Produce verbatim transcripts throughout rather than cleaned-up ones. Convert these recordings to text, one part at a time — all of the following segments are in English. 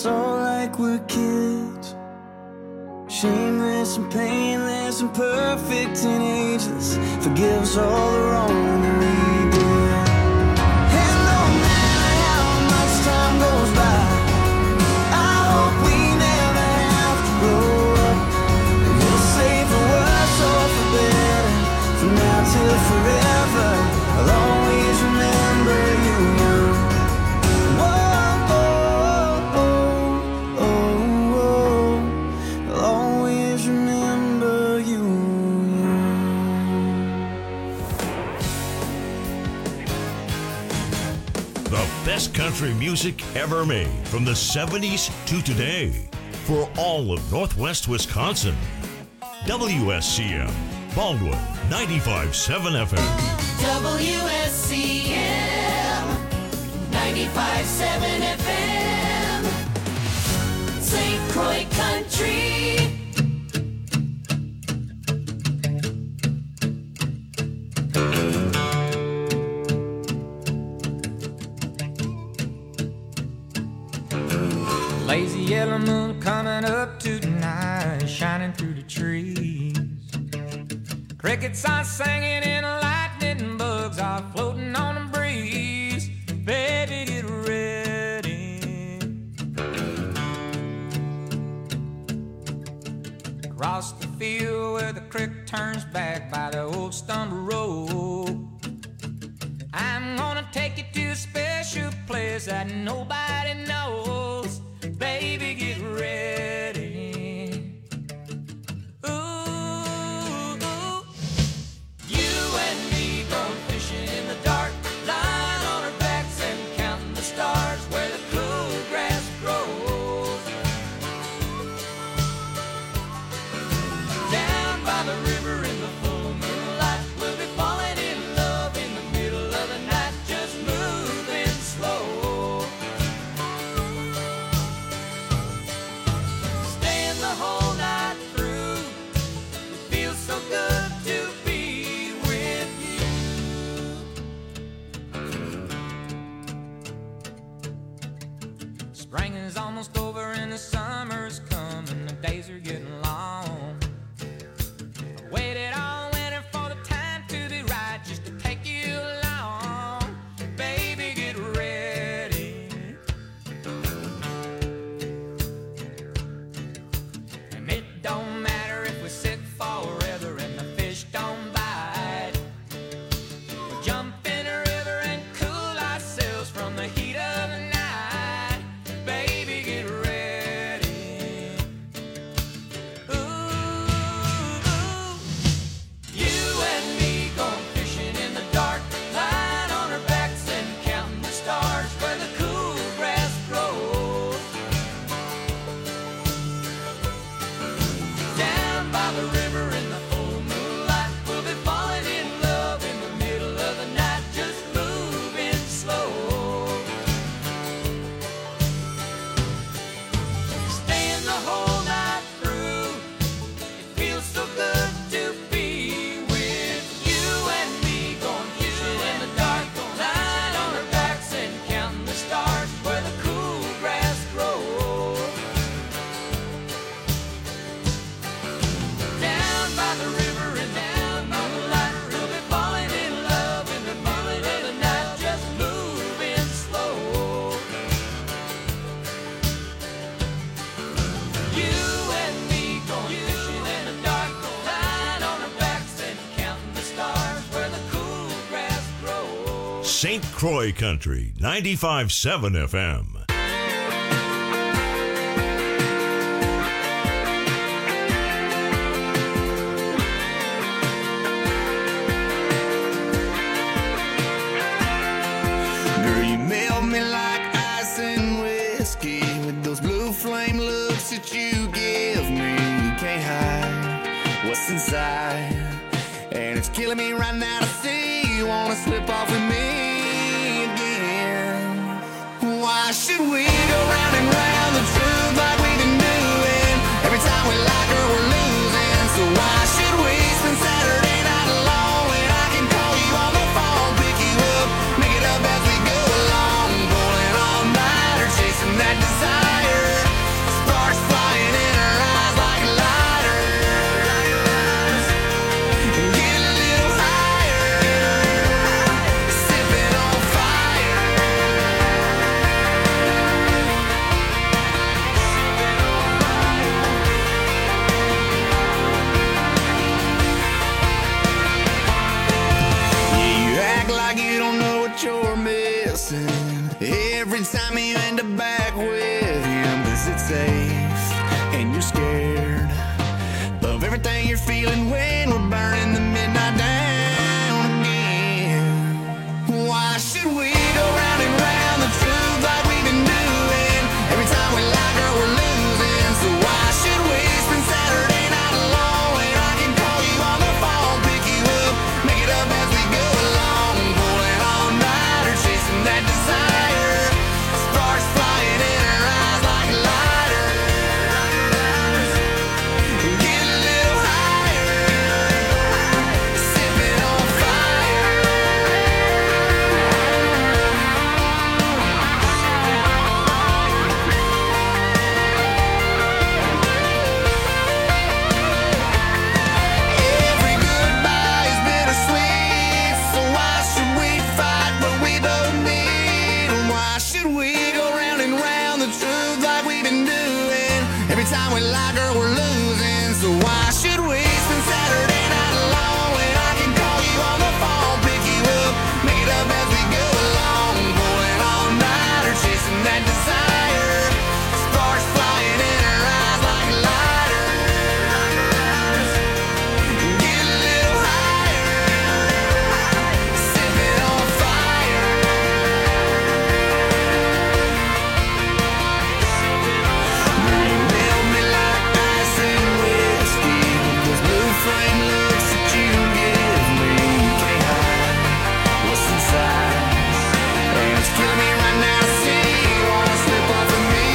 all like we're kids, shameless and painless and perfect and ageless. Forgive us all the wrong that we did. And no matter how much time goes by, I hope we never have to grow up. We'll say for worse or for better, from now till forever, I'll always remember you young. Whoa, oh, oh, oh, oh. I'll always remember you young. The best country music ever made from the seventies to today for all of Northwest Wisconsin. W S C M, Baldwin, ninety-five point seven F M. W S C M, ninety-five point seven F M, Saint Croix Country. Lazy yellow moon coming up tonight, shining through the trees. Crickets are singing and lightning bugs are floating on the breeze. Baby, get ready. Across the field where the creek turns back by the old stumble road, I'm gonna take you to a special place that nobody knows. Baby, get ready. Ooh, ooh. You and me going fishing in the dark, lying on our backs and counting the stars where the cool grass grows. Down by the river in the full moonlight, we'll be falling in love in the middle of the night, just moving slow. Staying the whole night through, it feels so good to be with you. Spring is almost over and the summer's coming, the days are getting long. I waited all winter for the time to be right, just to take you along. Baby, get ready. And it don't matter if we sit forever and the fish don't bite. We'll jump in a river and cool ourselves from the heat of the night. Baby, get ready. Ooh, ooh. You and me going fishing in the dark, lying on our backs and counting the stars where the cool grass grows. Down by the river in the full moonlight, we'll be falling in love in the middle of the night, just moving slow. Staying the whole night through, it feels so good to be with you and me going fishing in the dark, lying on our backs and counting the stars where the cool grass grows. Down by the river and down by the light, we'll be falling in love in the middle of the night, just moving slow. You and me going fishing in the dark, lying on our backs and counting the stars where the cool grass grows. Saint Croix Country, ninety-five point seven F M. Girl, you melt me like ice and whiskey with those blue flame looks that you give me. You can't hide what's inside, and it's killing me right now to see you wanna slip off with me again. Why should we go round and round the truth like we've been doing? Every time we like her, we're losing. So why should we spend Saturday night alone when I can call you on the phone, pick you up, make it up as we go along, pulling all night or chasing that desire? Is it safe? And you're scared of everything you're feeling when we're burning the midnight down again. Why should we go round and round the truth like we've been doing? Every time we lie, girl, we're losing. So why should we spend Saturday night alone when I can call you on the phone, pick you up, make it up as we go along, pulling all night or chasing that desire, sparks flying in our eyes like lighters. Get a little higher, sipping on fire. Every goodbye is bittersweet, so why should we fight what we both need? And why should we go round and round the truth like we've been doing? Every time we lie, girl, we're losing. So why should we spend Saturday night alone when I can call you on the phone, pick you up, make it up as we go along, pulling all night or chasing that desire, sparks flying in our eyes like lighters. Get a little higher, sipping on fire. You melt me like ice and whiskey. Those blue flame looks that you give me, you can't hide what's inside. And it's killing me right now to see you wanna slip off of me.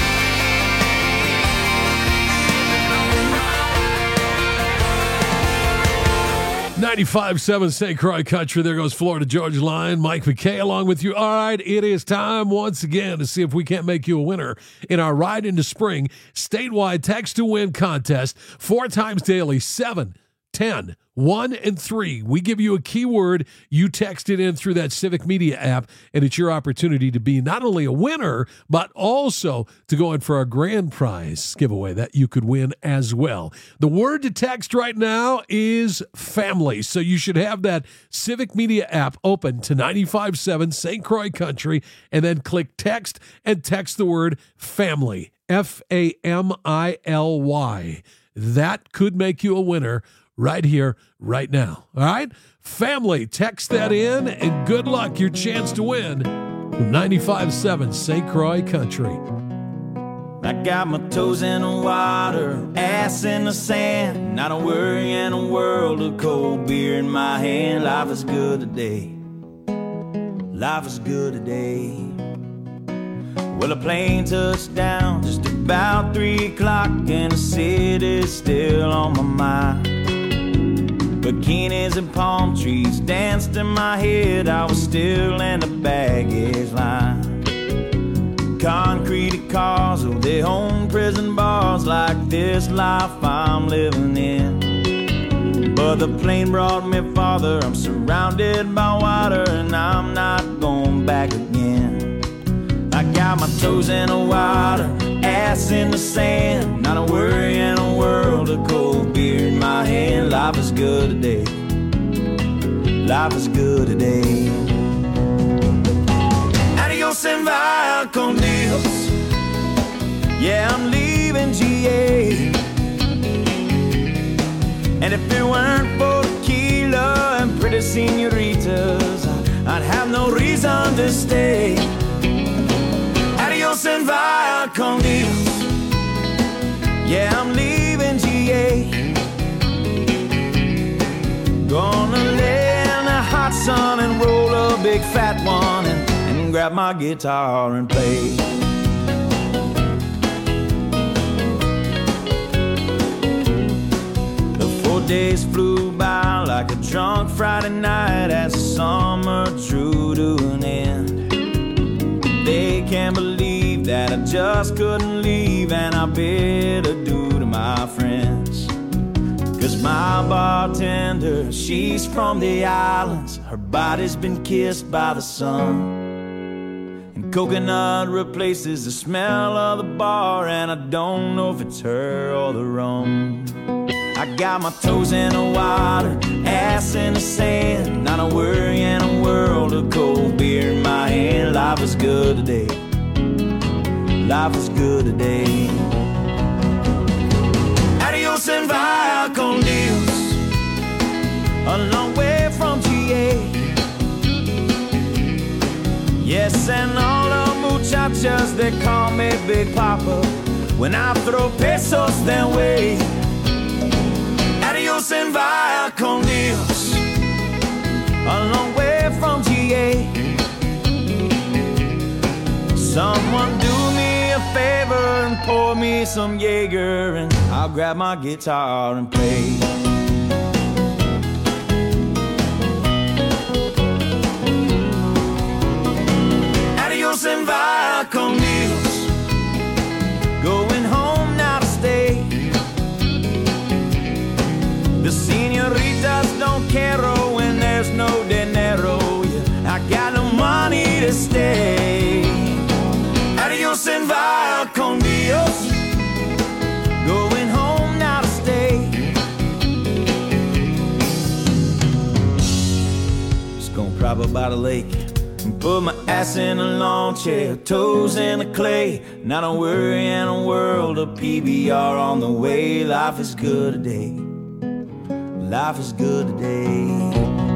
ninety-five point seven Saint Croix Country. There goes Florida Georgia Line. Mike McKay along with you. All right, it is time once again to see if we can't make you a winner in our Ride into Spring statewide text to win contest. Four times daily, seven, ten, one, and three. We give you a keyword. You text it in through that Civic Media app, and it's your opportunity to be not only a winner, but also to go in for our grand prize giveaway that you could win as well. The word to text right now is family. So you should have that Civic Media app open to ninety-five point seven Saint Croix Country, and then click text and text the word family, F A M I L Y. That could make you a winner right here, right now. All right? Family, text that in, and good luck. Your chance to win from ninety-five point seven Saint Croix Country. I got my toes in the water, ass in the sand, not a worry in a world of cold beer in my hand. Life is good today. Life is good today. Well, a plane touched down just about three o'clock, and the city's still on my mind. Bikinis and palm trees danced in my head. I was still in the baggage line. Concrete cars, oh, they own prison bars like this life I'm living in. But the plane brought me farther. I'm surrounded by water, and I'm not going back again. I got my toes in the water, ass in the sand, not a worry in a world of cold beer in my hand. Life is good today. Life is good today. Adios and via con Dios. Yeah, I'm leaving G A. And if it weren't for tequila and pretty senoritas, I'd have no reason to stay. Adios and via con Dios. Yeah, I'm leaving G A. Gonna lay in the hot sun and roll a big fat one, and, and grab my guitar and play. The four days flew by like a drunk Friday night as the summer drew to an end. They can't believe that I just couldn't leave, and I bid adieu to my friends. Cause my bartender, she's from the islands. Her body's been kissed by the sun, and coconut replaces the smell of the bar, and I don't know if it's her or the rum. I got my toes in the water, ass in the sand, not a worry in a world of cold beer in my hand. Life is good today. life is good today. Adios and via con Dios, a long way from G A. Yes, and all the muchachas, they call me Big Papa when I throw pesos their way. Adios and via con Dios, a long way from G A. Someone do me a favor and pour me some Jaeger, and I'll grab my guitar and play. Adios and via con Dios, going home now to stay. The senoritas don't care when there's no dinero. Yeah, I got no money to stay. Adios and via con Dios, going home now to stay. Just gonna prop up by the lake and put my ass in a lawn chair, toes in the clay. Not a worry in a world of P B R on the way. Life is good today. Life is good today.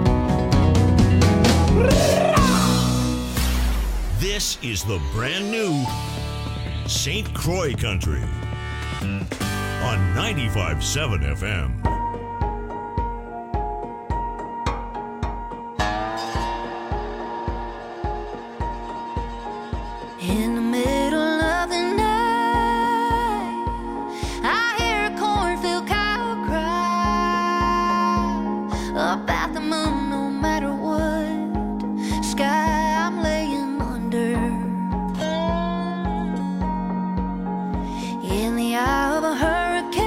This is the brand new Saint Croix Country on ninety-five point seven F M. In the middle of the night, I hear a cornfield cow cry about the moon. No matter what sky I'm laying under, in the eye of a hurricane,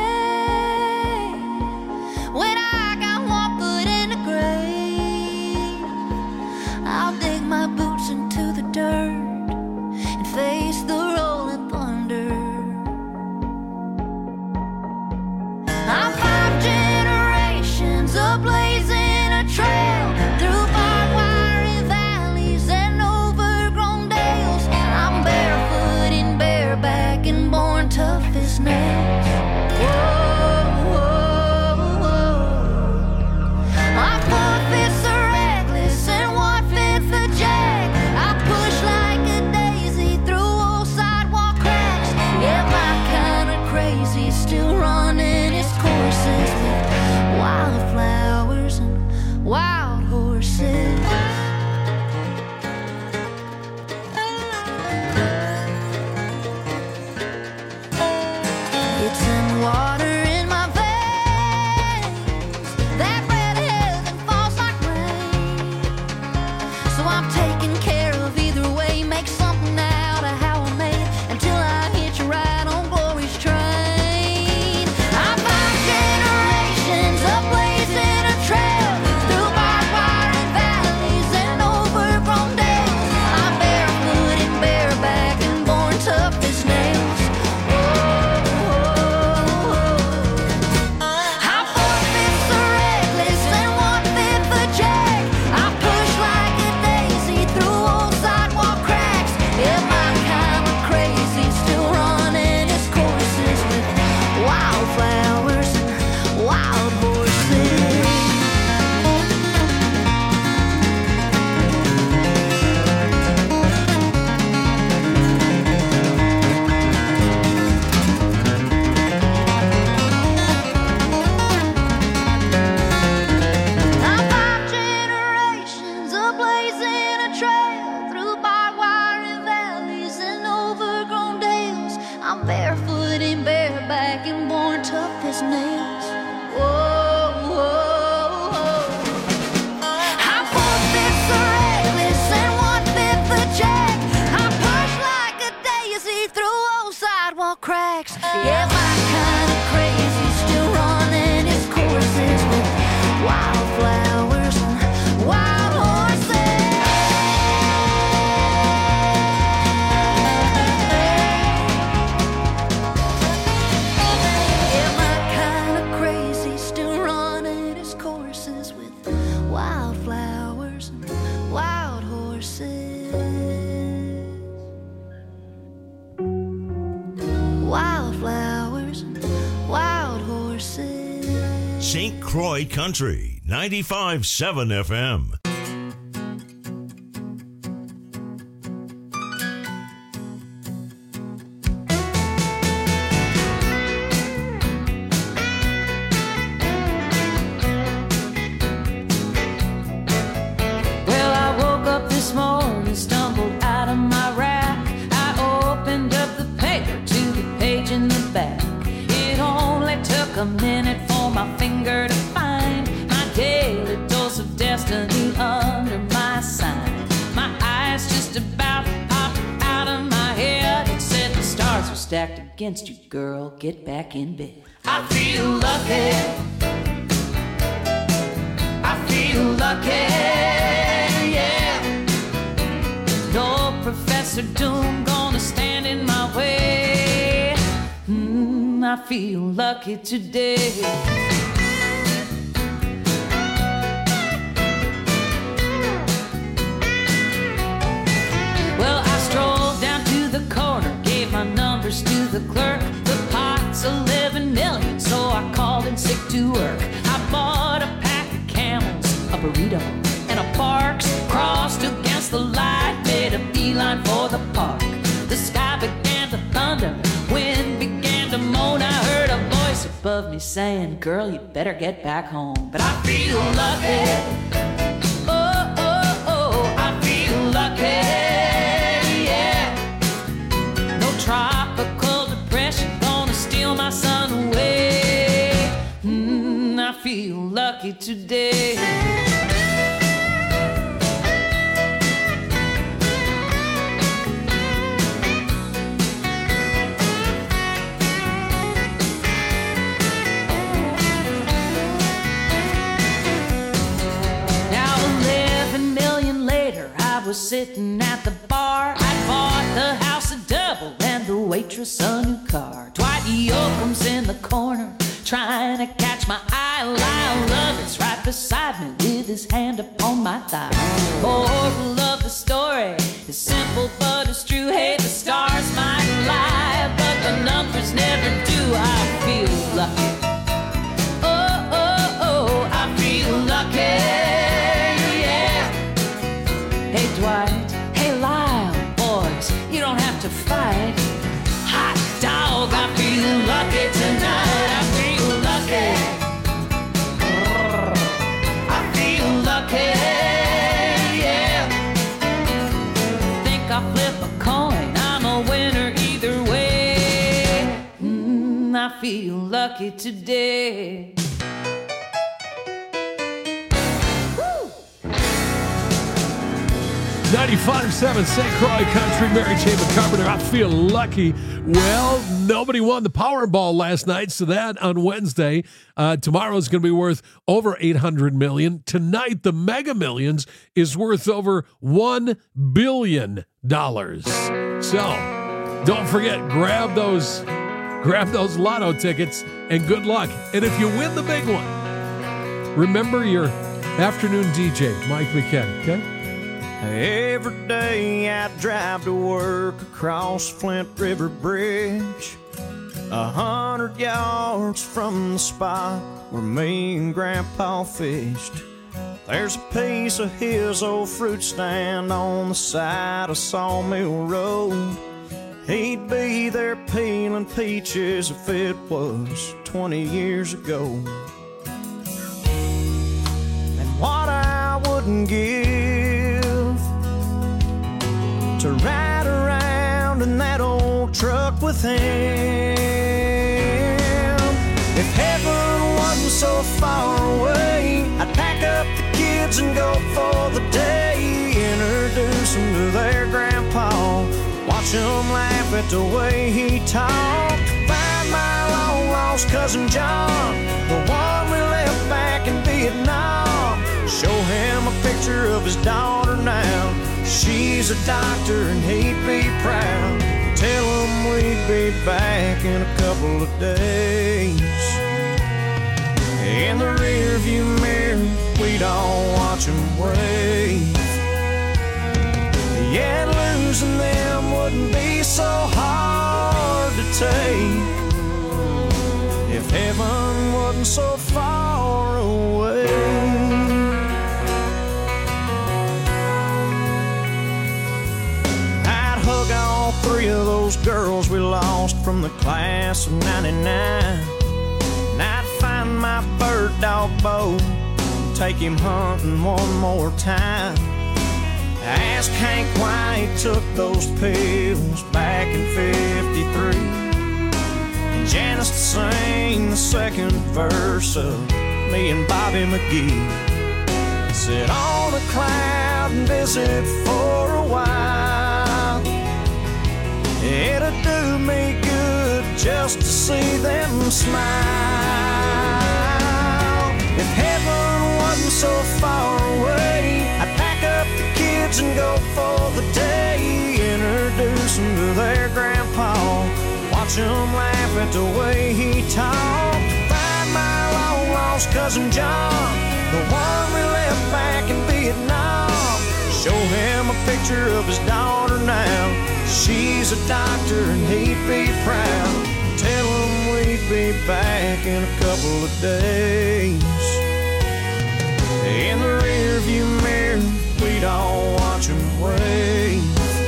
when I got one foot in the grave, I'll dig my boots into the dirt and face the rolling thunder. I'm five generations of blazing a trail through barbed wire valleys and overgrown dales. I'm barefoot and bareback and born tough as nails. Whoa, whoa, whoa. I'm four-fifths a reckless and one-fifth a jack. I push like a daisy through old sidewalk cracks. Yeah, my kind of crazy still running its courses with wildflowers and wild horses. It's in water in my veins, that red heaven falls like rain. So I'm taking care of either way, make something out of how I made until I hit you right on glory's train. I'm five generations of blazing a trail through barbed wire and valleys and overgrown dales. I'm barefoot and bareback and born tough as nails. I'm four-fifths a reckless and one-fifth a jack. I push like a daisy through old sidewalk cracks. Yeah, my kind of crazy still running its courses with wildflowers and wild horses. I'm five generations of blazing a trail through barbed wire and valleys and overgrown dales. I'm barefoot and bareback and born tough as nails. Whoa, whoa, whoa. I'm four-fifths a reckless and one-fifth a jack. I push like a daisy through old sidewalk cracks. Yeah, my kind of crazy still running its courses with wildflowers and wild horses. Yeah, my kind of crazy still running its courses with wildflowers and wild horses. Saint Croix Country, ninety-five point seven F M. Well, I woke up this morning, stumbled out of my rack. I opened up the paper to the page in the back. It only took a minute for my finger to find my daily dose of destiny under my sign. My eyes just about popped out of my head. It said the stars were stacked against you, girl. Get back in bed. I feel lucky. I feel lucky, yeah. No Professor Doom gonna stand in my way. Mm, I feel lucky today. Well, I strolled down to the corner, gave my numbers to the clerk. The pot's eleven million, so I called in sick to work. I bought a pack of Camels, a burrito, and a Parks. Crossed against the light, made a beeline for the park. The sky began to thunder, wind began to moan. I heard a voice above me saying, girl, you better get back home. But I feel lucky. Oh, oh, oh, I feel lucky. Yeah. No tropical depression gonna steal my sun away. Mm, I feel lucky today. Was sitting at the bar. I bought the house a double and the waitress a new car. Dwight Yoakam's in the corner trying to catch my eye. Lyle Lovett's right beside me with his hand upon my thigh. Moral of the story is simple but it's true. Hey, the stars might lie, but the numbers never do. I feel lucky. Oh, oh, oh, I feel lucky. Hey Dwight, hey Lyle, boys, you don't have to fight. Hot dog, I feel lucky tonight. I feel lucky. I feel lucky, yeah. Think I'll flip a coin, I'm a winner either way. Mm, I feel lucky today. ninety-five point seven Saint Croix Country, Mary Jane Carpenter. I feel lucky. Well, nobody won the Powerball last night, so that on Wednesday. Uh, tomorrow's going to be worth over eight hundred million dollars. Tonight, the Mega Millions is worth over one billion dollars. So, don't forget, grab those, grab those lotto tickets, and good luck. And if you win the big one, remember your afternoon D J, Mike McKen, okay? Every day I drive to work across Flint River Bridge, a hundred yards from the spot where me and Grandpa fished. There's a piece of his old fruit stand on the side of Sawmill Road. He'd be there peeling peaches if it was twenty years ago. And what I wouldn't give to ride around in that old truck with him. If heaven wasn't so far away, I'd pack up the kids and go for the day. Introduce them to their grandpa, watch them laugh at the way he talked. Find my long lost cousin John, the one we left back in Vietnam. Show him a picture of his daughter now. She's a doctor and he'd be proud. Tell him we'd be back in a couple of days. In the rearview mirror, we'd all watch him wave. Yeah, losing them wouldn't be so hard to take if heaven wasn't so far from the class of ninety-nine. And I'd find my bird dog Bo, take him hunting one more time. I asked Hank why he took those pills back in fifty-three. And Janice sang the second verse of me and Bobby McGee. Sit on a cloud and visit for a while. It'll do me good just to see them smile. If heaven wasn't so far away, I'd pack up the kids and go for the day. Introduce them to their grandpa, watch them laugh at the way he talked. Find my long lost cousin John, the one we left back in Vietnam. Show him a picture of his daughter now. She's a doctor and he'd be proud. Tell him we'd be back in a couple of days. In the rearview mirror, we'd all watch him wave.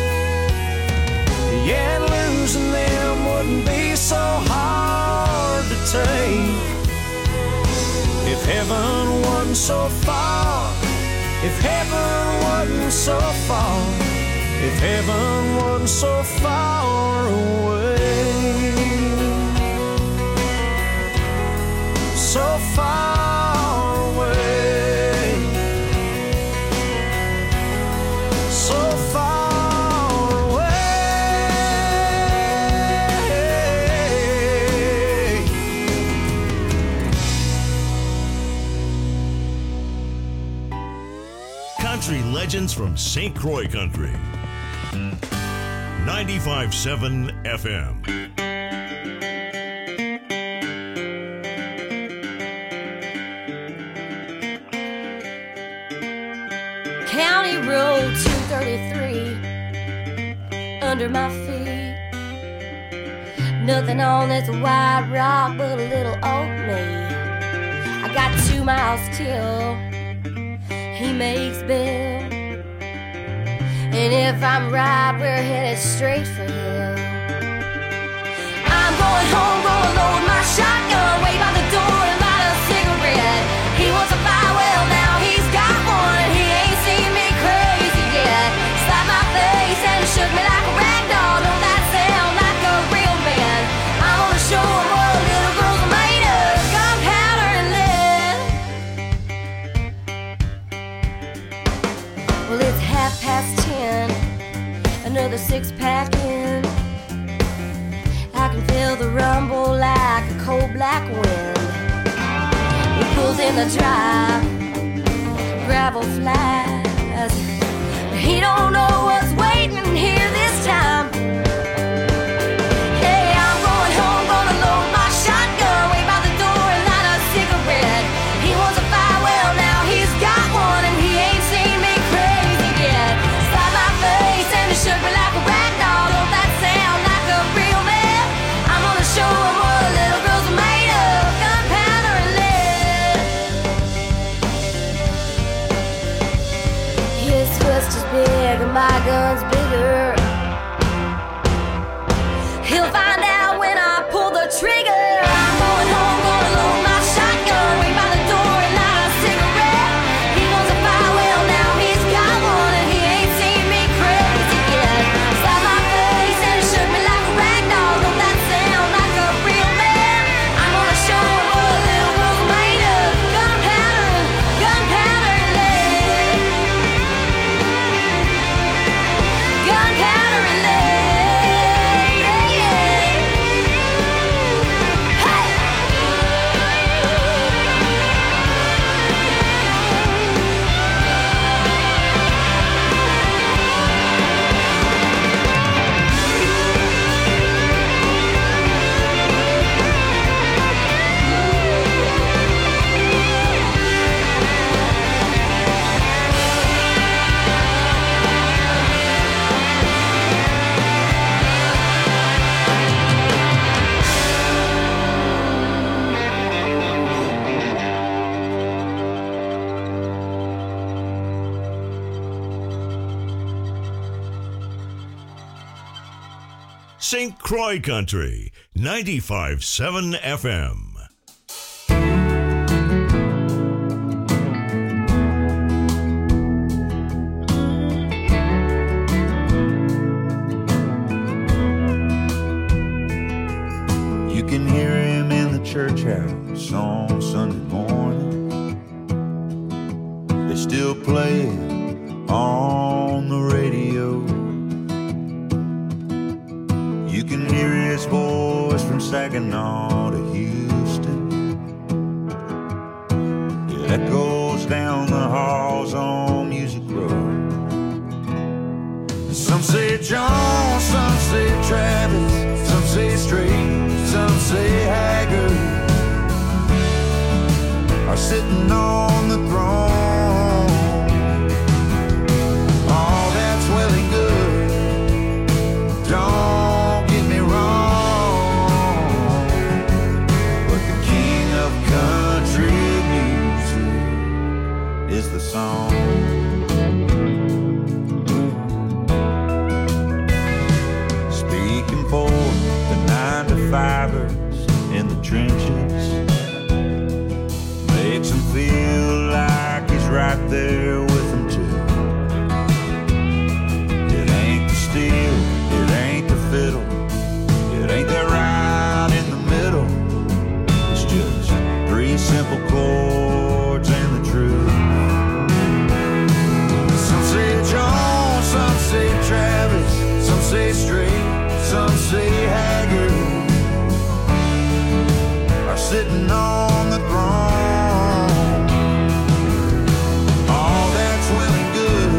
Yeah, losing them wouldn't be so hard to take. If heaven wasn't so far, if heaven wasn't so far, if heaven wasn't so far away, so far away, so far away. Country legends from Saint Croix Country. ninety-five point seven F M. County Road two thirty-three under my feet. Nothing on this white rock but a little old me. I got two miles till he makes bail. And if I'm right, we're headed straight for hell. I'm going home, gonna load my shotgun, wait by the door and light a cigarette. He wants a fire, well now he's got one, and he ain't seen me crazy yet. Slapped my face and shook me like a rag doll. Don't that sound like a real man? I'm gonna show him what little girls are made of, gunpowder and lead. Well, it's half past ten, another six pack in. I can feel the rumble like a cold black wind. He pulls in the drive, gravel flies. He don't know what's waiting here this time. Hey, I'm going home, gonna load my shotgun, wait by the door and light a cigarette. He wants a fire, well now he's got one, and he ain't seen me crazy yet. Slap my face and it shook me like a rag doll. Don't that sound like a real man? I'm gonna show him what little girls are made of, gunpowder and lead. His fist is big and my gun's bigger. Saint Croix Country, ninety-five point seven F M. You can hear him in the church house on Sunday morning. They still play it on the radio. You can hear his voice from Saginaw to Houston. It echoes down the halls on Music Road. Some say John, some say Travis, some say Straight, some say Haggard are sitting on the throne. All that's well and good. Don't get me wrong, but the king of country music is the song. Speaking for the nine to fivers in the trenches, makes him feel like he's right there with them too. It ain't the steel, it ain't the fiddle, it ain't that right in the middle. It's just three simple chords and the truth. Some say John, some say Travis, some say Straight, some say Haggard are sitting on the throne. All that's well and good.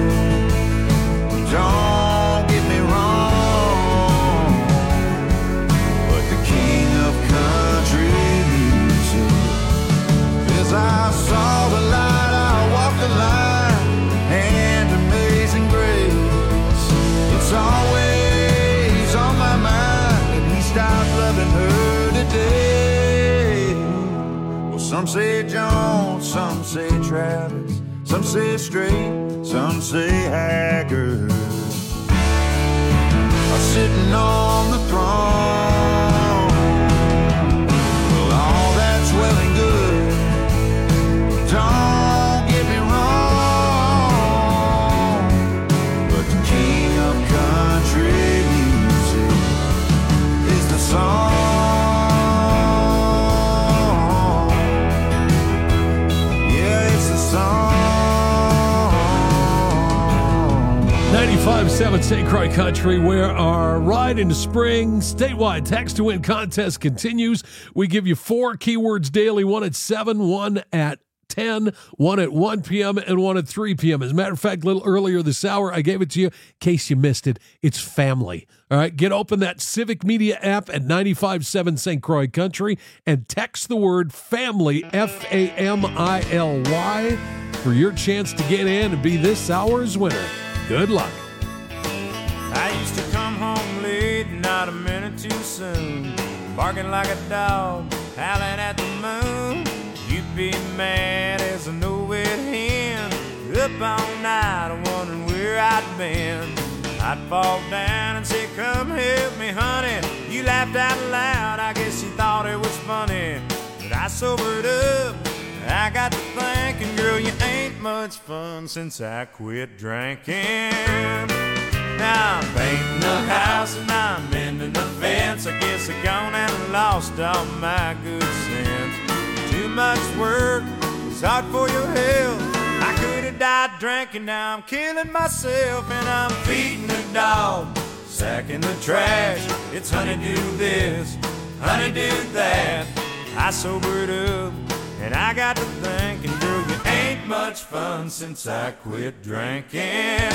Don't get me wrong, but the king of country music is I saw the light, I walked the line, and amazing grace. It's always on my mind, and he stopped loving her today. Well, some say John, some say Travis, some say Straight, some say Haggard are sitting on the throne. Well, all that's well and good. Don't get me wrong, but the king of country music is the song. Yeah, it's the song. ninety-five point seven Saint Croix Country, where our Ride into Spring statewide text to win contest continues. We give you four keywords daily, one at seven, one at ten, one at one p.m., and one at three p.m. As a matter of fact, a little earlier this hour, I gave it to you in case you missed it. It's family. All right, get open that Civic Media app at ninety-five point seven Saint Croix Country and text the word family, F A M I L Y, for your chance to get in and be this hour's winner. Good luck. I used to come home late, not a minute too soon, barking like a dog, howling at the moon. You'd be mad as a no-wit hen, up all night wondering where I'd been. I'd fall down and say, come help me, honey. You laughed out loud, I guess you thought it was funny. But I sobered up, I got to thinking, girl, you ain't much fun since I quit drinking. Now I'm painting the house and I'm mending the fence. I guess I gone and lost all my good sense. Too much work, it's hard for your health. I could have died drinking, now I'm killing myself. And I'm feeding the dog, sacking the trash. It's honey do this, honey do that. I sobered up and I got to thinking, girl, you ain't much fun since I quit drinking.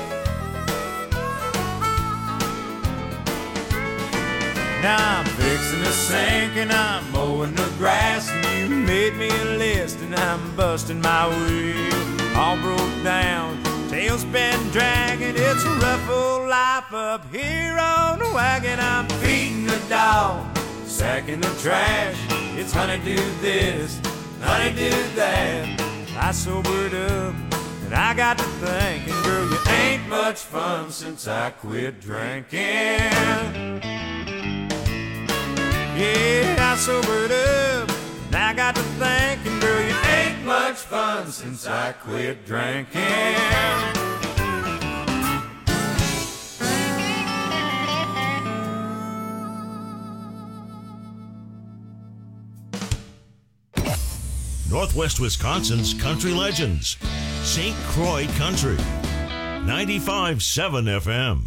Now I'm fixing fixing to sink and I'm mowing the grass, and you made me a list and I'm busting my wheel. All broke down, tail's been dragging. It's a rough old life up here on the wagon. I'm feeding the dog, sacking the trash. It's honeydew this, honeydew that. I sobered up and I got to thinking, girl, you ain't much fun since I quit drinking. Yeah, I sobered up and I got to thinking, girl, you ain't much fun since I quit drinking. Northwest Wisconsin's country legends. Saint Croix Country. ninety-five point seven F M.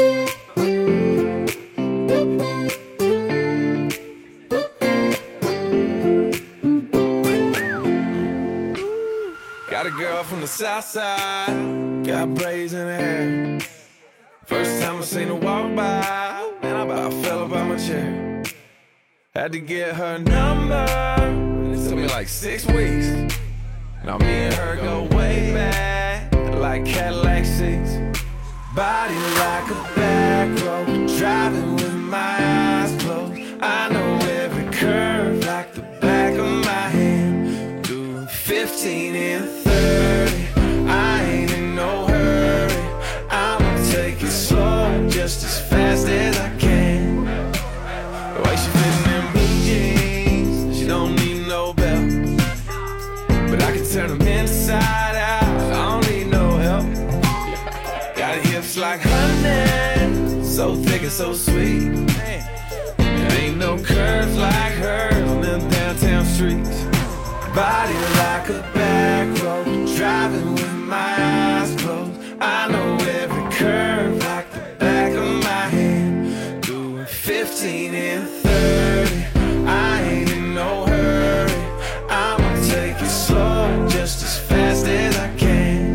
Got a girl from the south side, got brazen hair. First time I seen her walk by, man, I about fell up out my chair. Had to get her number. It took me like six weeks. Now me and her go way back, like Cadillac seats. Body like a back road, driving with my eyes closed. I know every curve like the back of my hand. Doing fifteen and thirty, I ain't in no hurry. I'ma take it slow, just as fast as I can. The way she fitting in blue jeans, she don't need no belt, but I can turn them inside out, I don't need no help. Got hips like honey, so thick and so sweet. There ain't no curves like hers on them downtown streets. Body like a back road, driving with my eyes closed. I know every curve like the back of my hand. Doing fifteen and thirty, I ain't in no hurry. I'ma take it slow, just as fast as I can.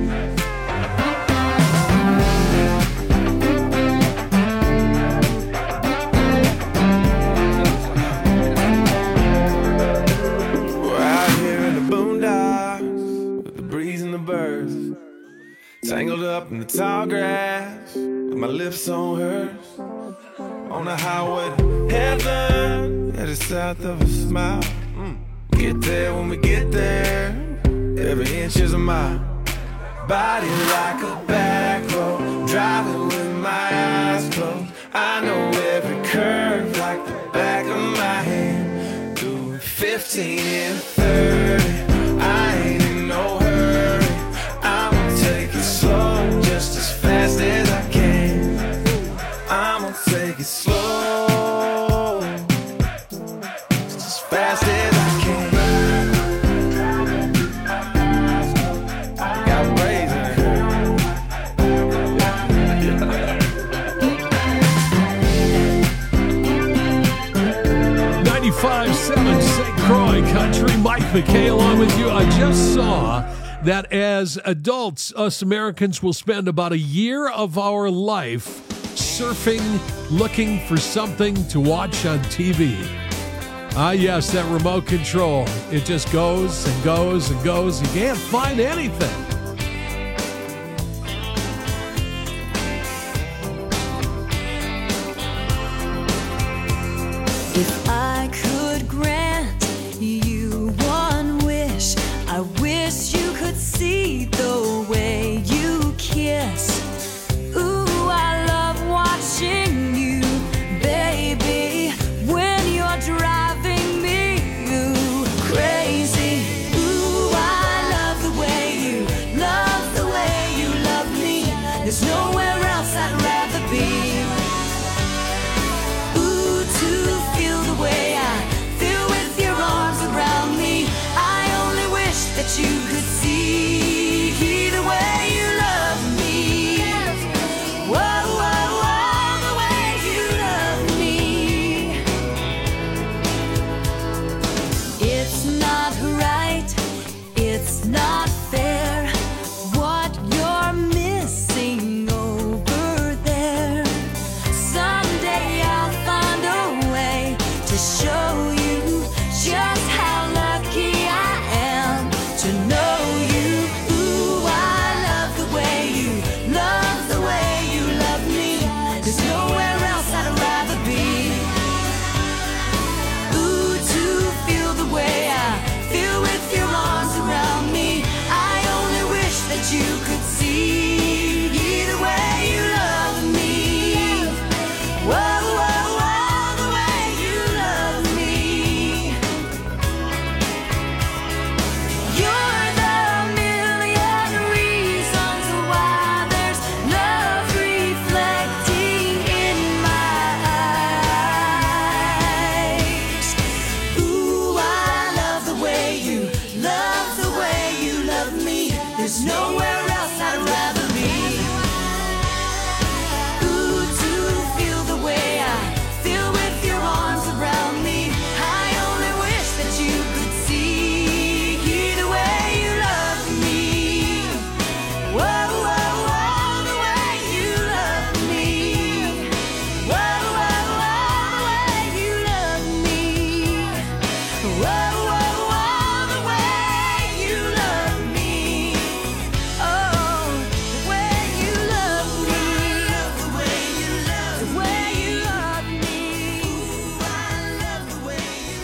We're out here in the boondocks with the breeze and the birds, tangled up in the tall grass with my lips on hers. On the highway to heaven, headed south of a smile. Mm. Get there when we get there, every inch is a mile. Body like a back road, driving with my eyes closed. I know every curve like the back of my hand. Doing fifteen and thirty, I ain't in no hurry. I'ma take it slow, just as fast as I can. I'ma take it slow, just as fast as I can. Got brazen ninety-five point seven Saint Croix Country. Mike McKay along with you. I just saw that as adults, us Americans will spend about a year of our life surfing, looking for something to watch on T V. Ah, yes, that remote control. It just goes and goes and goes. You can't find anything. If I could grant you one wish, I wish you could see the way you kiss. Ooh, I love watching you, baby, when you're driving me ooh, crazy. Ooh, I love the way you, love the way you love me. There's nowhere else I'd rather be. Ooh, to feel the way There's nowhere else I'd rather be. Ooh, to feel the way I feel with your arms around me. I only wish that you could see the way you love me. Whoa, whoa, whoa, the way you love me. Whoa, whoa, whoa, the way you love me. Whoa, whoa, whoa, the way you love me. Oh, the way you love me. The way you love me. The way you love me. Ooh, I love the way you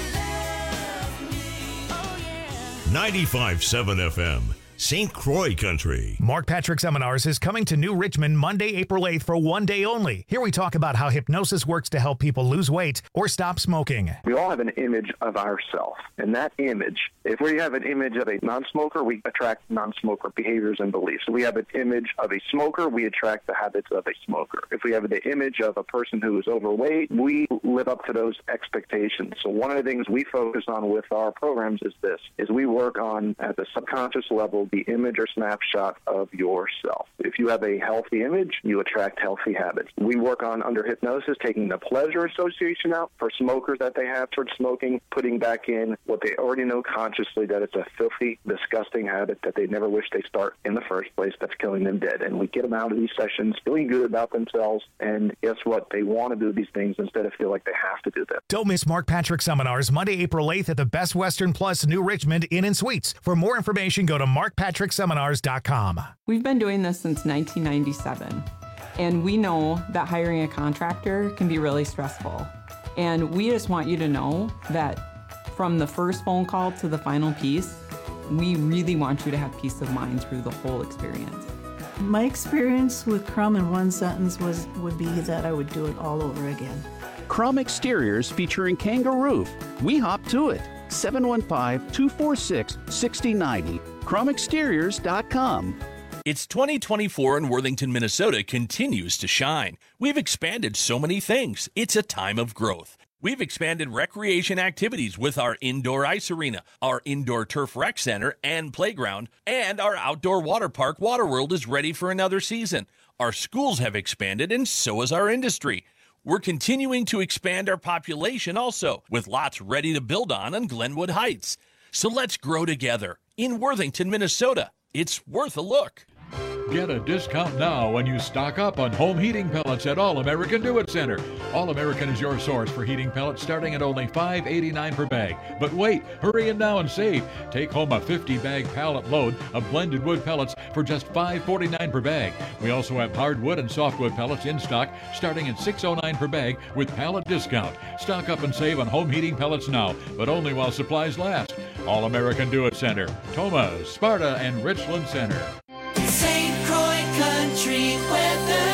love me. Oh, yeah. ninety-five point seven F M, Saint Croix Country. Mark Patrick Seminars is coming to New Richmond Monday, April eighth for one day only. Here we talk about how hypnosis works to help people lose weight or stop smoking. We all have an image of ourselves, and that image, if we have an image of a non-smoker, we attract non-smoker behaviors and beliefs. If we have an image of a smoker, we attract the habits of a smoker. If we have an image of a person who is overweight, we live up to those expectations. So one of the things we focus on with our programs is this, is we work on, at the subconscious level, the image or snapshot of yourself. If you have a healthy image, you attract healthy habits. We work on, under hypnosis, taking the pleasure association out for smokers that they have towards smoking, putting back in what they already know consciously, that it's a filthy, disgusting habit that they never wish they start in the first place, that's killing them dead. And we get them out of these sessions feeling good about themselves, and guess what? They want to do these things instead of feel like they have to do them. Don't miss Mark Patrick Seminars Monday, April eighth at the Best Western Plus New Richmond Inn and Suites. For more information, go to mark patrick seminars dot com. We've been doing this since nineteen ninety-seven, and we know that hiring a contractor can be really stressful. And we just want you to know that from the first phone call to the final piece, we really want you to have peace of mind through the whole experience. My experience with Crum in one sentence was would be that I would do it all over again. Crum Exteriors featuring Kangaroo. We hop to it. seven one five, two four six, six zero nine zero. crum exteriors dot com. It's twenty twenty-four and Worthington, Minnesota continues to shine. We've expanded so many things. It's a time of growth. We've expanded recreation activities with our indoor ice arena, our indoor turf rec center and playground, and our outdoor water park, Waterworld, is ready for another season. Our schools have expanded, and so has our industry. We're continuing to expand our population also, with lots ready to build on in Glenwood Heights. So let's grow together in Worthington, Minnesota. It's worth a look. Get a discount now when you stock up on home heating pellets at All American Do It Center. All American is your source for heating pellets starting at only five dollars and eighty-nine cents per bag. But wait, hurry in now and save. Take home a fifty bag pallet load of blended wood pellets for just five dollars and forty-nine cents per bag. We also have hardwood and softwood pellets in stock starting at six dollars and oh nine cents per bag with pallet discount. Stock up and save on home heating pellets now, but only while supplies last. All American Do It Center, Toma, Sparta, and Richland Center. Saint Croix Country weather.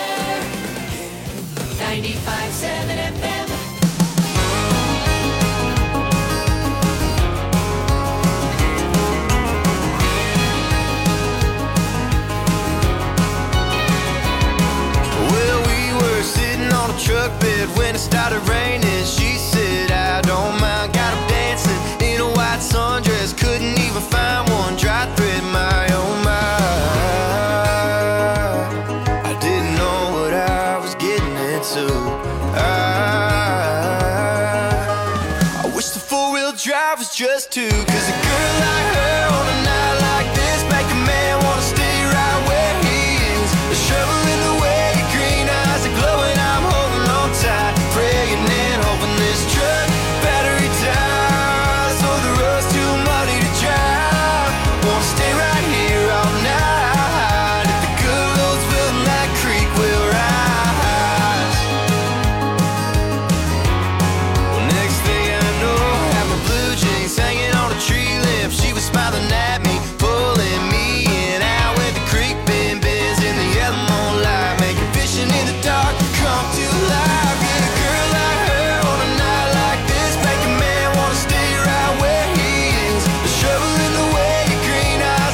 ninety-five point seven F M. Well, we were sitting on a truck bed when it started raining. She said, I don't mind. Got up dancing in a white sundress. Couldn't even find one dry thread, my oh my. I didn't know what I was getting into. I, I wish the four-wheel drive was just two. Cause a girl like her on a night like this make a man wanna stay right where he is. The shovel in the way, your green eyes are glowing. I'm holding on tight, praying and hoping this truck battery dies. So the road's too muddy to drive. Wanna stay right here all night. If the good road's building that creek, we'll rise. Well, next thing I know, I have my blue jeans hanging on a tree limb. She was smiling at me, pulling me in. Out with the creek bend bends in the yellow moonlight, making fishing in the dark come to life. Get a girl like her on a night like this, make a man wanna stay right where he is. The shovel in the way, your green eyes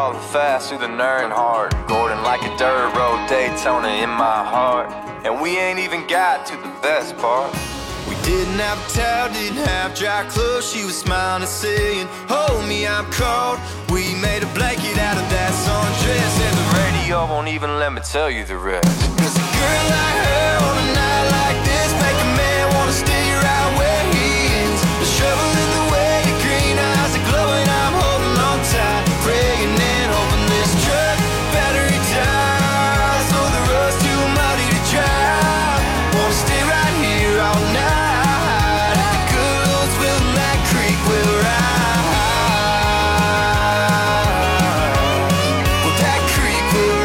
falling fast through the Nern heart. Gordon like a dirt road Daytona in my heart. And we ain't even got to the best part. We didn't have a towel, didn't have dry clothes. She was smiling and saying, hold me, I'm cold. We made a blanket out of that sundress, and the Radio won't even let me tell you the rest. Cause a girl like her on a night like this make a man wanna stay right where he is. The shovel in the way, your green eyes are glowing. I'm holding on tight, praying and hoping this truck battery dies. So the road's too muddy to drive. Wanna stay right here all night. If the good Lord's will, that creek will rise. Well, that creek will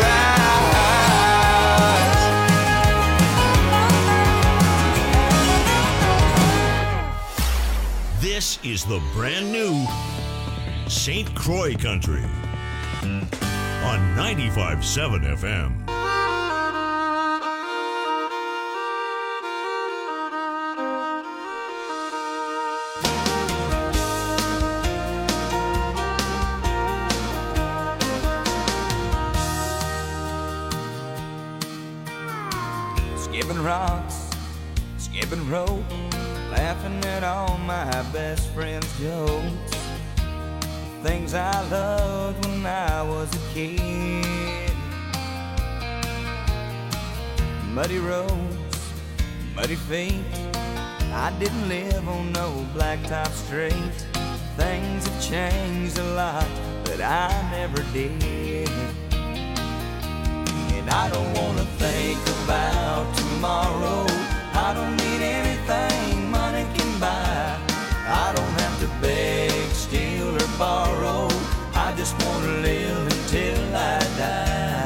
rise. This is the brand new Saint Croix Country on ninety-five point seven F M. Skipping rocks, skipping rope, laughing at all my best friends' jokes. Things I loved when I was a kid. Muddy roads, muddy feet. I didn't live on no blacktop street. Things have changed a lot, but I never did. And I don't wanna think about tomorrow. I don't need anything money can buy. I don't have to beg, steal, or borrow. I just wanna live until I die.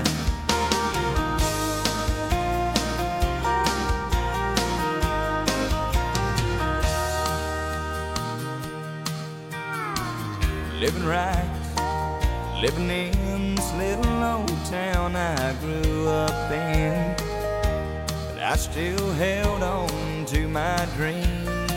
Living right, living in this little old town I grew up in. But I still held on to my dreams.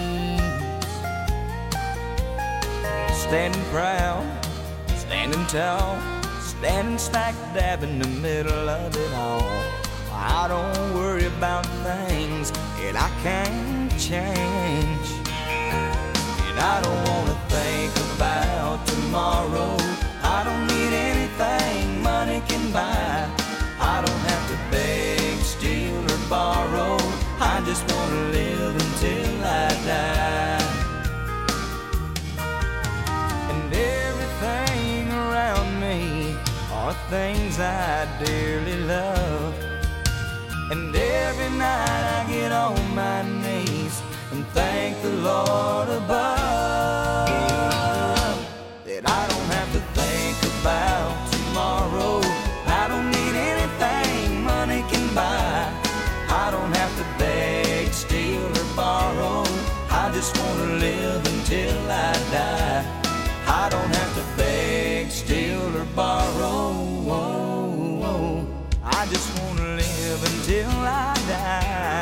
Standing proud, standing tall, standing smack dab in the middle of it all. I don't worry about things that I can't change. And I don't wanna think about tomorrow. I don't need anything money can buy. I don't have to beg, steal, or borrow. I just wanna live until I die. And everything around me are things I dearly love. And every night I get on my knees and thank the Lord above that I don't have to think about tomorrow. I don't need anything money can buy. I don't have to beg, steal, or borrow. I just wanna live until I die. I don't have to beg, steal, or borrow. I just wanna live until I die.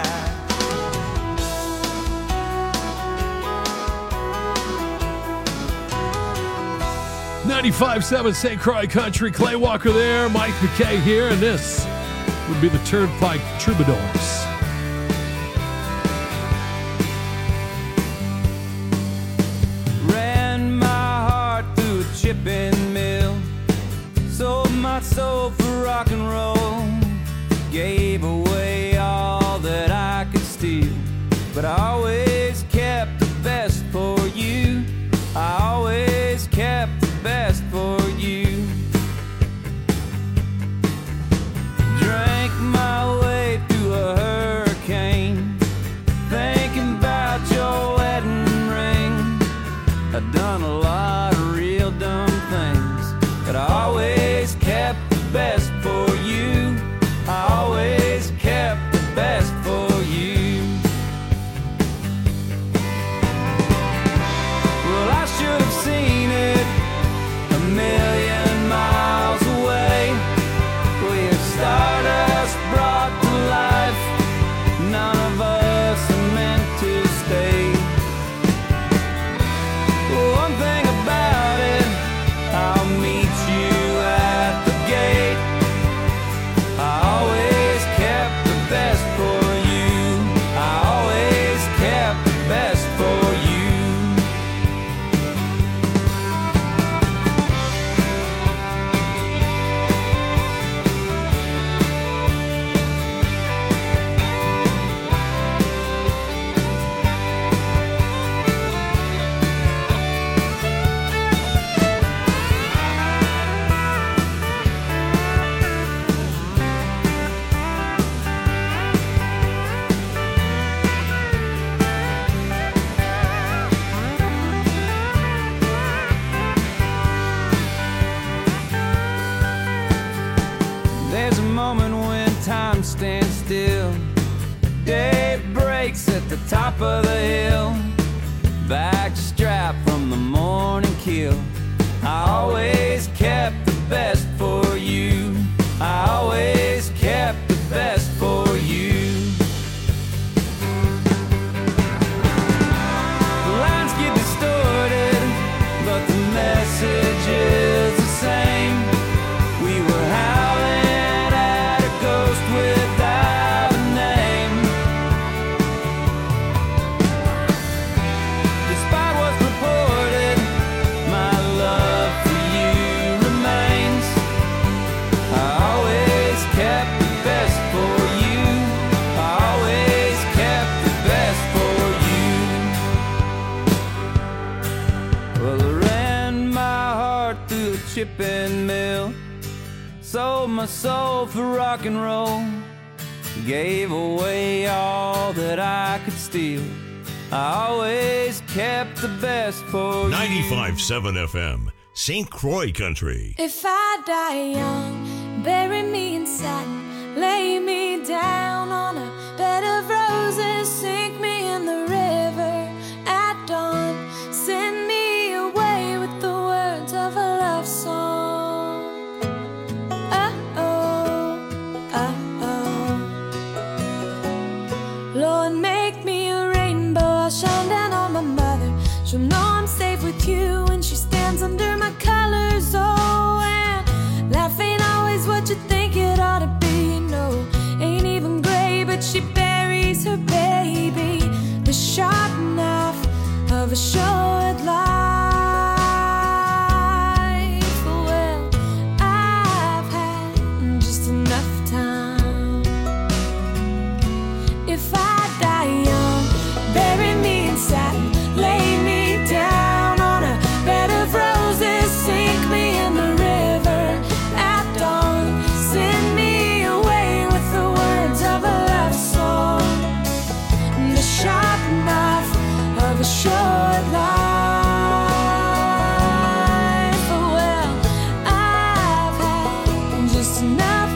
ninety-five point seven Saint Croix Country. Clay Walker there, Mike McKay here, and this would be the Turnpike Troubadours. Ran my heart through a chipping mill, sold my soul for rock and roll, gave away all that I could steal, but I always kept the best for you. I always kept the best for you. Drank my way through a hurricane, thinking about your wedding ring. I've done a lot of real dumb things, but I always kept the best for you. I always kept the best for you. Well, I should have seen it a million miles away. We're stardust brought to life. None of us are meant to stay. One thing about it, I'll meet you at There's a moment when time stands still. Day breaks at the top of the hill. Backstrap from the morning kill. I always kept the best for you. I always kept the best for you. The lines get distorted, but the message is the same. We were howling at a ghost without a name. Despite what's reported, my love for you remains. I always kept the best for you. I always kept the best for you. Well, I ran my heart through a chipping mill. Sold my soul for rock and roll. Gave away all that I could steal. I always kept the best for you. ninety-five point seven F M, Saint Croix Country. If I die young, bury me in satin, lay me down on a bed of roses, sink me in the river at dawn, send me away with the words of a love song. Uh-oh, uh-oh. Lord, make me a rainbow, I'll shine down on my mother. She'll know I'm safe with you when she stands under my colors. Oh, and life ain't always what you think it ought to be. No, ain't even gray, but she buries her baby. The sharp knife of a short life. Well, I've had just enough time. If I die young, bury me in satin, lay me down on a bed of roses, sink me in the river at dawn, send me away with the words of a love song. The sharp knife of a short life. Well, I've had just enough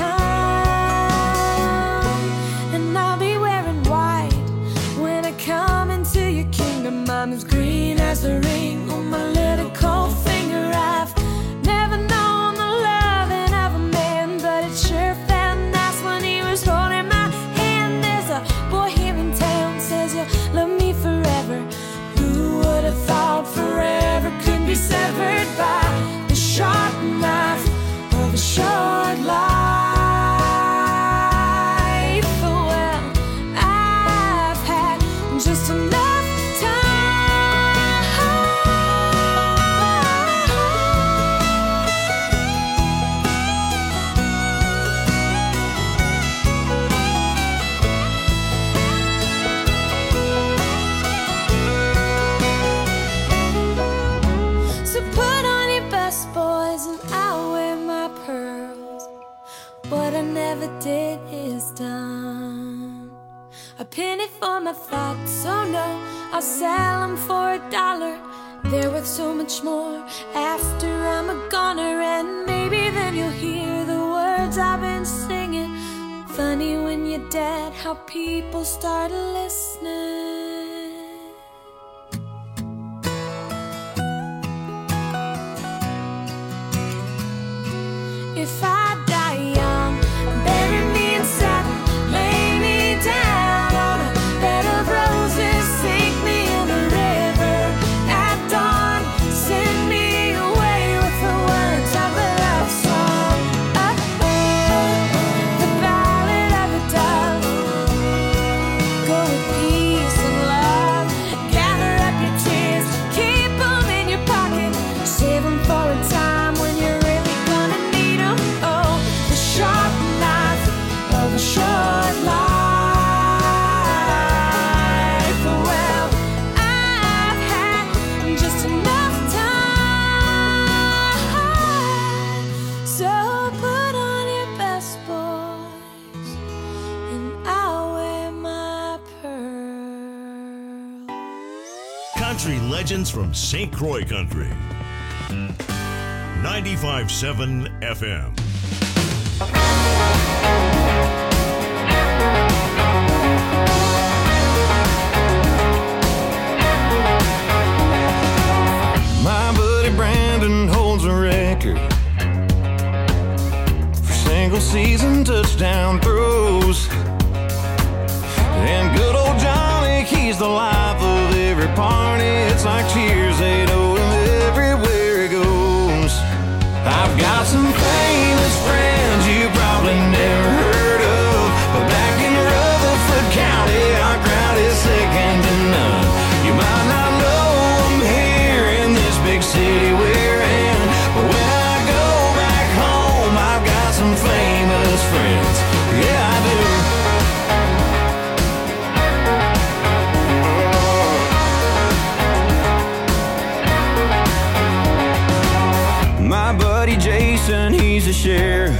time, and I'll be wearing white when I come into your kingdom. I'm as green as the ring on my little cold finger. I've never known the loving of a man, but it sure felt nice when he was holding my hand. There's a boy here in town says you'll love me forever. Who would have thought forever could be severed by the sharp knife of a short life? Well, I've had just enough time. So put on your best, boys, and I'll wear my pearls. What I never did is done. A penny for my thoughts, oh no, I'll sell them for a dollar. They're worth so much more after I'm a goner, and maybe then you'll hear the words I've been singing. Funny when you're dead, how people start listening. If I die young, bury me in satin, lay me down on a bed of roses, sink me in the river at dawn, send me away with the words of a love song. Uh-oh, the ballad of a dove. Go with peace and love, gather up your tears, keep them in your pocket, save them for a time when you're really gonna need them. Oh, the sharp knife of a short life. Well, I've had just enough time. So put on your best, boys, and I'll wear my pearl. Country legends from Saint Croix Country. ninety-five point seven F M. My buddy Brandon holds a record for single season touchdown throws. And good old Johnny, he's the life of every party. It's like cheers, they know him everywhere he goes. I've got some famous friends you probably never heard of, but back in Rutherford County, our crowd is second to none. You might not know them here in this big city we're in, but when I go back home, I've got some famous friends. Yeah, I do. My buddy Jason, he's a sheriff.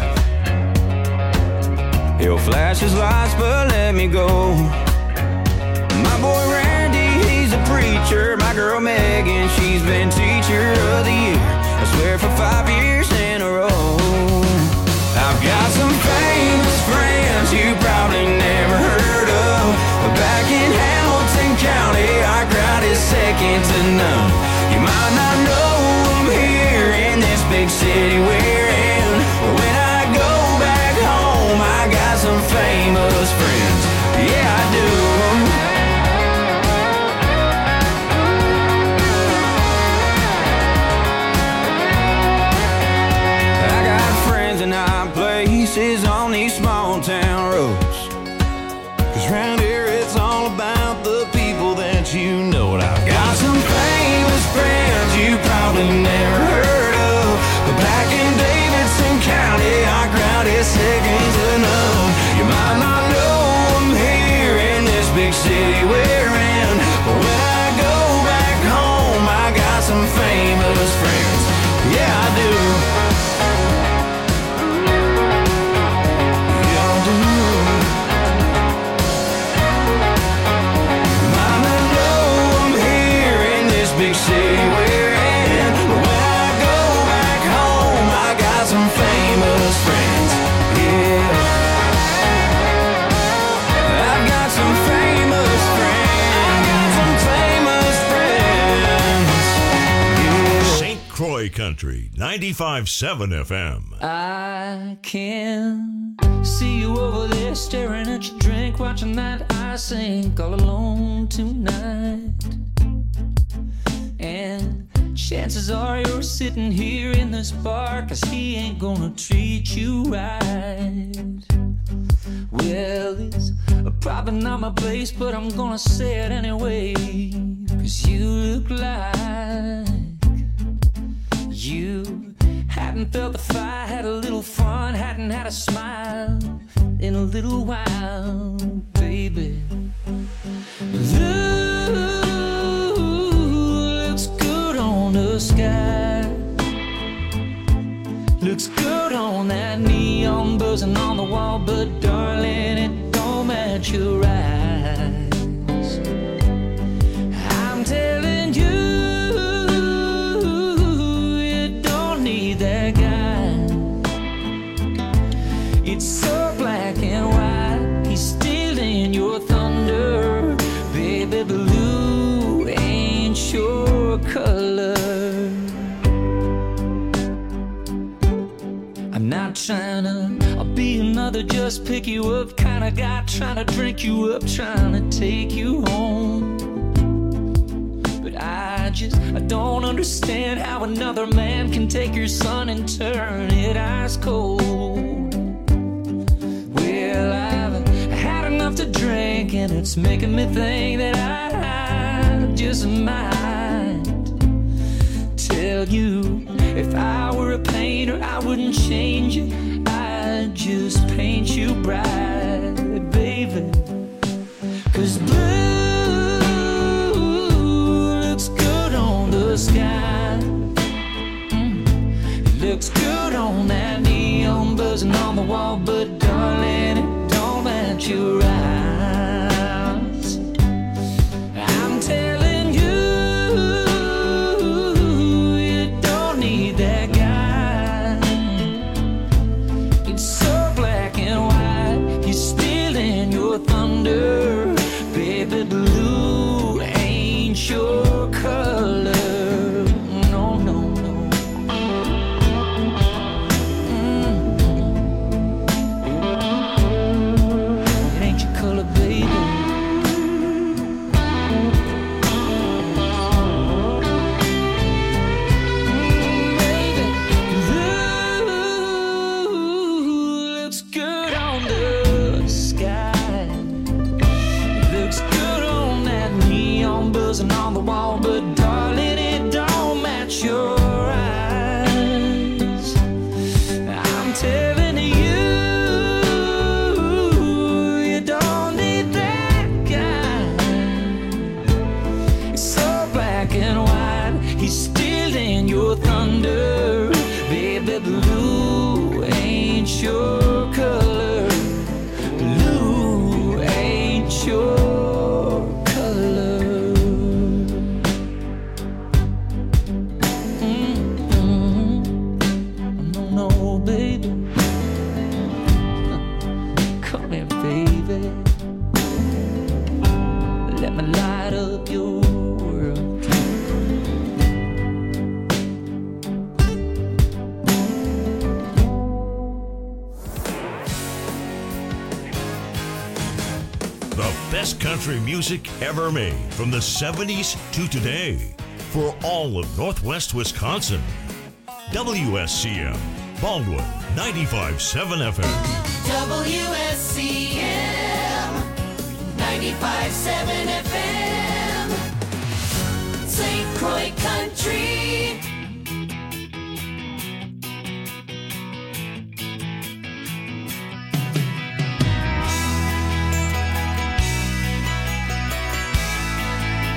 He'll flash his lights, but let me go. My boy Randy, he's a preacher. My girl Megan, she's been teacher of the year, I swear for five years in a row. I've got some famous friends you probably never heard of, but back in Hamilton County, our crowd is second to none. You might not know them here in this big city we're in, but when I go back home, I got some famous friends. Yeah, I do. I got friends in high places on these small town roads, 'cause round here it's all about the people that you know. And I've got some famous friends you probably never heard of, but back in Davidson County, our crowd is second to none. You might not know them here in this big city we're in, but when I go back home, I got some famous friends. Yeah, I do. Yeah, I do. Might not know them here in this big city we're in, but when I go back home, I got some famous friends. Yeah, I've got some famous friends. I got some famous friends. Yeah. Saint Croix Country, ninety-five point seven F M. I can see you over there staring at your drink, watching that I sink all alone tonight. And chances are you're sitting here in this bar, 'cause he ain't gonna treat you right. Well, it's probably not my place, but I'm gonna say it anyway, 'cause you look like you hadn't felt the fire, had a little fun, hadn't had a smile in a little while, baby. Blue looks good on the sky, looks good on that neon buzzing on the wall, but darling, it don't match your eyes. I'm telling you, you don't need that guy. It's so black and white, he's stealing your thunder, baby. Blue ain't your color. I'm not trying to I'll be another just pick you up kind of guy, trying to drink you up, trying to take you home. But I just I don't understand how another man can take your sun and turn it ice cold. Well, I've had enough to drink, and it's making me think that I just might tell you, if I were a painter, I wouldn't change you, I'd just paint you bright, baby. 'Cause blue looks good on the sky, mm. It looks good on that neon buzzing on the wall, but darling, it don't match your eyes. I'm telling you, you don't need that guy. It's so thunder. Baby, blue ain't your color. No, no, no. Mm. It ain't your color, baby. And on the wall, but darling, it don't match your eyes. I'm telling you, you don't need that guy. It's so black and white, he's stealing your thunder. Baby, blue ain't your color. Blue ain't your country music ever made from the seventies to today for all of Northwest Wisconsin. W S C M, Baldwin, ninety-five point seven F M. W S C M, ninety-five point seven F M. Saint Croix Country.